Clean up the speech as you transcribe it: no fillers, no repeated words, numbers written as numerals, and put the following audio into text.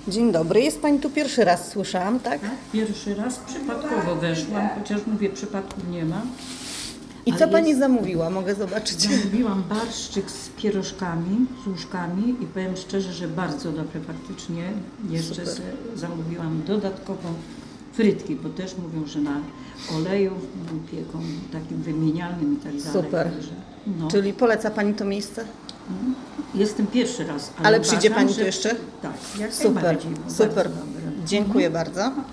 Dzień dobry, jest Pani tu pierwszy raz, słyszałam, tak? Pierwszy raz przypadkowo weszłam, chociaż mówię, przypadków nie ma. I Ale co Pani jest- zamówiła? Mogę zobaczyć? Zamówiłam barszczyk z pierożkami, z łóżkami i powiem szczerze, że bardzo dobre faktycznie. Jeszcze Super. zamówiłam dodatkowo frytki, bo też mówią, że na oleju pieką takim wymienialnym i tak dalej. Super. Także, no. Czyli poleca Pani to miejsce? Jestem pierwszy raz. Ale przyjdzie uważam, Pani tu że- jeszcze? Tak, jak Super, najbardziej, bo super. bardzo dobre. Dziękuję bardzo.